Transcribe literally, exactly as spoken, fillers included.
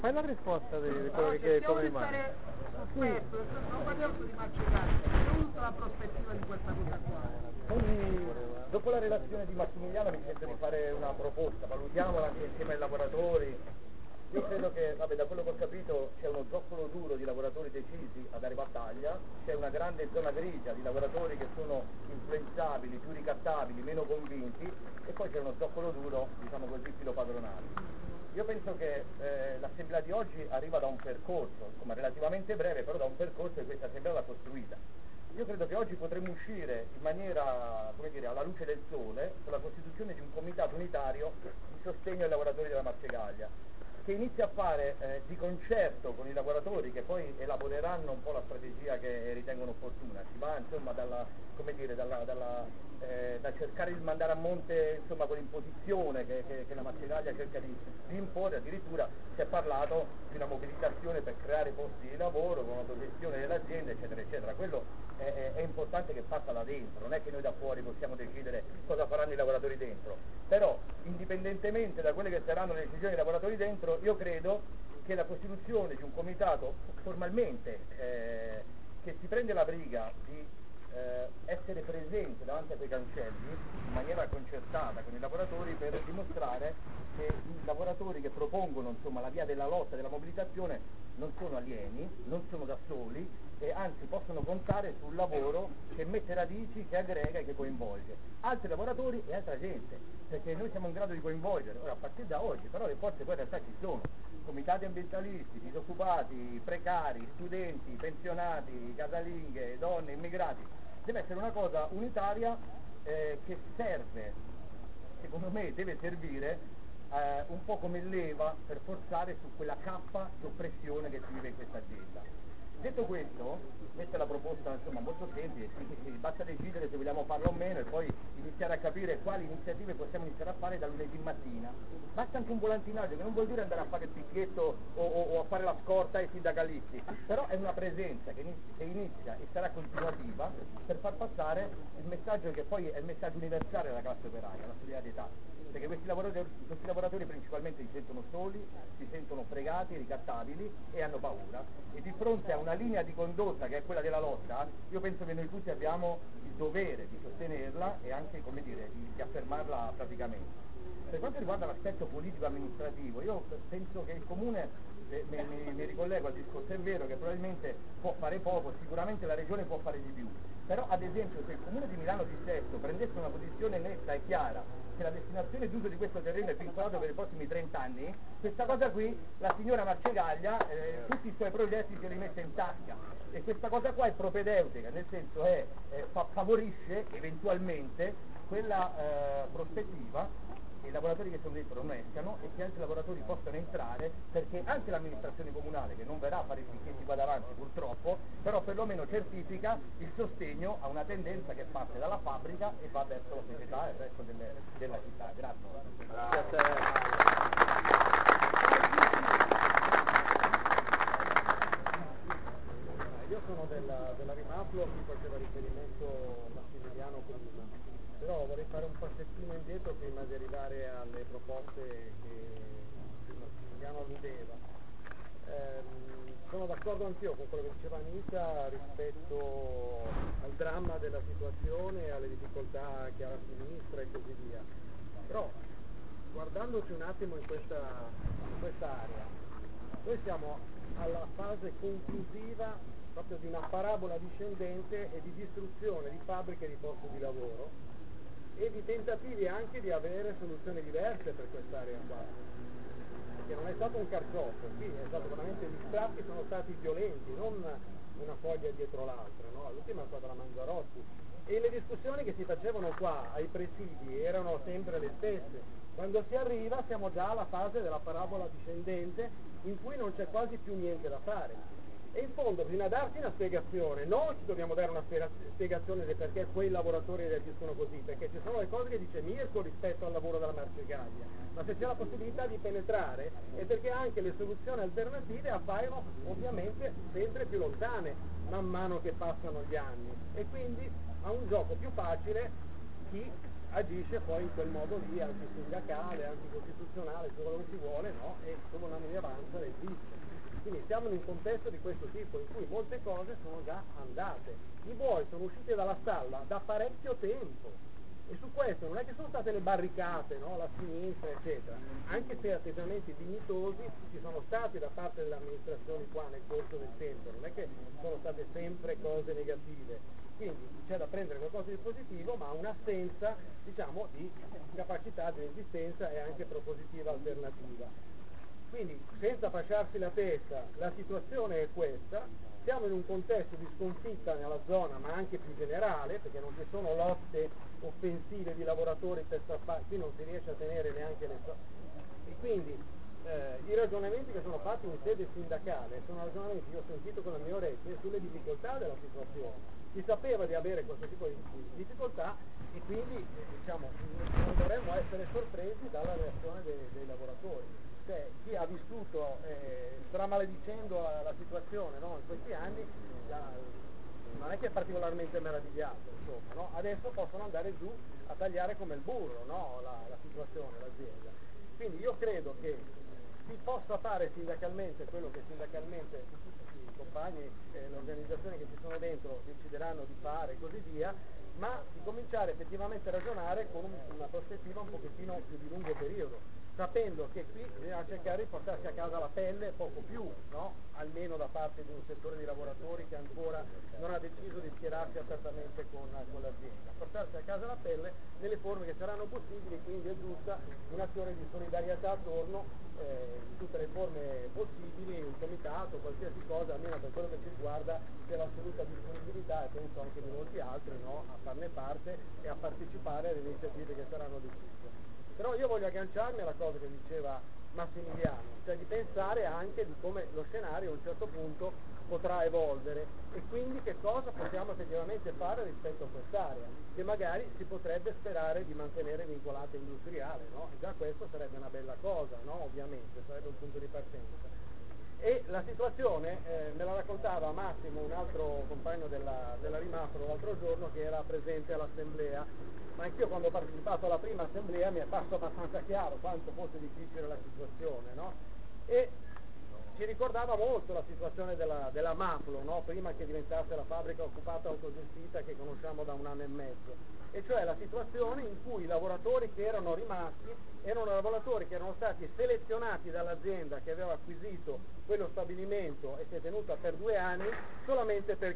Fai la risposta di, di quello Allora, che come di immagini. stare sul pezzo, non parliamo solo di Marcegaglia, è tutta la prospettiva di questa cosa qua. Quindi, dopo la relazione di Massimiliano mi sento di fare una proposta, valutiamola anche insieme ai lavoratori. Io credo che, vabbè, da quello che ho capito c'è uno zoccolo duro di lavoratori decisi a dare battaglia, c'è una grande zona grigia di lavoratori che sono influenzabili, più ricattabili, meno convinti, e poi c'è uno zoccolo duro, diciamo così, filo padronale. Io penso che eh, l'assemblea di oggi arriva da un percorso, insomma relativamente breve, però da un percorso che questa assemblea l'ha costruita. Io credo che oggi potremmo uscire in maniera, come dire, alla luce del sole, con la costituzione di un comitato unitario di sostegno ai lavoratori della Marcegaglia, che inizia a fare eh, di concerto con i lavoratori che poi elaboreranno un po' la strategia che ritengono opportuna. Si va insomma dalla, come dire, dalla, dalla, eh, da cercare di mandare a monte insomma con l'imposizione che, che, che la Marcegaglia cerca di, di imporre, addirittura si è parlato di una mobilitazione per creare posti di lavoro con l'autogestione delle aziende, eccetera, eccetera. Quello è, è, è importante che passa da dentro, non è che noi da fuori possiamo decidere cosa faranno i lavoratori dentro, però indipendentemente da quelle che saranno le decisioni dei lavoratori dentro, io credo che la costituzione di un comitato formalmente eh, che si prende la briga di eh, essere presente davanti a quei cancelli in maniera concertata con i lavoratori per dimostrare che i lavoratori che propongono insomma, la via della lotta, della mobilitazione non sono alieni, non sono da soli e anzi possono contare sul lavoro che mette radici, che aggrega e che coinvolge altri lavoratori e altra gente, perché noi siamo in grado di coinvolgere, ora a partire da oggi, però le forze poi in realtà ci sono, comitati ambientalisti, disoccupati, precari, studenti, pensionati, casalinghe, donne, immigrati, deve essere una cosa unitaria eh, che serve, secondo me deve servire eh, un po' come leva per forzare su quella cappa di oppressione che si vive in questa azienda. Detto questo, questa è la proposta insomma molto semplice, basta decidere se vogliamo farlo o meno e poi iniziare a capire quali iniziative possiamo iniziare a fare da lunedì mattina. Basta anche un volantinaggio, che non vuol dire andare a fare il picchietto o, o, o a fare la scorta ai sindacalisti, però è una presenza che inizia, che inizia e sarà continuativa per far passare il messaggio che poi è il messaggio universale della classe operaia, la solidarietà. Perché questi lavoratori, questi lavoratori principalmente si sentono soli, si sentono fregati, ricattabili e hanno paura. E di fronte a una linea di condotta che è quella della lotta, io penso che noi tutti abbiamo il dovere di sostenerla e anche, come dire, di, di affermarla praticamente. Per quanto riguarda l'aspetto politico-amministrativo, io penso che il Comune, eh, mi, mi, mi ricollego al discorso, è vero che probabilmente può fare poco, sicuramente la Regione può fare di più, però ad esempio se il Comune di Milano di Sesto prendesse una posizione netta e chiara che la destinazione d'uso di questo terreno è vincolato per i prossimi trenta anni, questa cosa qui la signora Marcegaglia eh, tutti i suoi progetti se li mette in tasca e questa cosa qua è propedeutica, nel senso è, eh, fa, favorisce eventualmente quella eh, prospettiva che i lavoratori che sono dentro non escano e che altri lavoratori possano entrare, perché anche l'amministrazione comunale, che non verrà a fare i picchetti qua davanti purtroppo, però perlomeno certifica il sostegno a una tendenza che parte dalla fabbrica e va verso la società e il resto delle, della città. Grazie. Grazie. Io sono della, della Rimaplo, a cui faceva riferimento Massimiliano prima. Però vorrei fare un passettino indietro prima di arrivare alle proposte che Massimiliano alludeva. Ehm, sono d'accordo anch'io con quello che diceva Anita rispetto al dramma della situazione, alle difficoltà che ha la sinistra e così via. Però guardandoci un attimo in questa, in questa area, noi siamo alla fase conclusiva proprio di una parabola discendente e di distruzione di fabbriche e di posti di lavoro e di tentativi anche di avere soluzioni diverse per quest'area qua, perché non è stato un carciofo, qui è stato veramente, gli strappi sono stati violenti, non una foglia dietro l'altra, no? L'ultima è stata la Mangiarotti e le discussioni che si facevano qua ai presidi erano sempre le stesse. Quando si arriva siamo già alla fase della parabola discendente in cui non c'è quasi più niente da fare. E in fondo bisogna darci una spiegazione, noi ci dobbiamo dare una spiegazione del perché quei lavoratori reagiscono così, perché ci sono le cose che dice Mirko rispetto al lavoro della Marcegaglia, ma se c'è la possibilità di penetrare è perché anche le soluzioni alternative appaiono ovviamente sempre più lontane man mano che passano gli anni e quindi ha un gioco più facile chi agisce poi in quel modo lì, antisindacale, anticostituzionale, tutto quello che si vuole, no? E come una minoranza resiste. Quindi siamo in un contesto di questo tipo, in cui molte cose sono già andate. I buoi sono usciti dalla stalla da parecchio tempo. E su questo non è che sono state le barricate, no? La sinistra, eccetera, anche se atteggiamenti dignitosi ci sono stati da parte delle amministrazioni qua nel corso del tempo, non è che sono state sempre cose negative, quindi c'è da prendere qualcosa di positivo, ma un'assenza, diciamo, di capacità di resistenza e anche propositiva alternativa. Quindi, senza fasciarsi la testa, la situazione è questa, siamo in un contesto di sconfitta nella zona, ma anche più generale, perché non ci sono lotte offensive di lavoratori per strappare, qui non si riesce a tenere neanche le so- e quindi eh, i ragionamenti che sono fatti in sede sindacale sono ragionamenti che ho sentito con le mie orecchie sulle difficoltà della situazione. Si sapeva di avere questo tipo di difficoltà e quindi eh, diciamo, non dovremmo essere sorpresi dalla reazione dei, dei lavoratori. Cioè, chi ha vissuto eh, stramaledicendo la, la situazione, no, in questi anni la, non è che è particolarmente meravigliato, insomma, no? Adesso possono andare giù a tagliare come il burro, no, la, la situazione, l'azienda. Quindi io credo che si possa fare sindacalmente quello che sindacalmente i compagni e le organizzazioni che ci sono dentro decideranno di fare e così via, ma di cominciare effettivamente a ragionare con un, una prospettiva un pochettino più di lungo periodo, sapendo che qui bisogna cercare di portarsi a casa la pelle poco più, no? Almeno da parte di un settore di lavoratori che ancora non ha deciso di schierarsi apertamente con, con l'azienda, portarsi a casa la pelle nelle forme che saranno possibili, quindi è giusta un'azione di solidarietà attorno eh, in tutte le forme possibili, un comitato, qualsiasi cosa, almeno per quello che ci riguarda c'è l'assoluta disponibilità e penso anche di molti altri, no? A farne parte e a partecipare alle iniziative che saranno decise. Però io voglio agganciarmi alla cosa che diceva Massimiliano, cioè di pensare anche di come lo scenario a un certo punto potrà evolvere e quindi che cosa possiamo effettivamente fare rispetto a quest'area, che magari si potrebbe sperare di mantenere vincolata industriale, no? E già questo sarebbe una bella cosa, no? Ovviamente, sarebbe un punto di partenza. E la situazione eh, me la raccontava Massimo, un altro compagno della, della Rimafro, l'altro giorno, che era presente all'assemblea, ma anch'io quando ho partecipato alla prima assemblea mi è parso abbastanza chiaro quanto fosse difficile la situazione, no? E ci ricordava molto la situazione della, della Maplo, no? Prima che diventasse la fabbrica occupata autogestita che conosciamo da un anno e mezzo, e cioè la situazione in cui i lavoratori che erano rimasti erano lavoratori che erano stati selezionati dall'azienda che aveva acquisito quello stabilimento e si è tenuta per due anni solamente per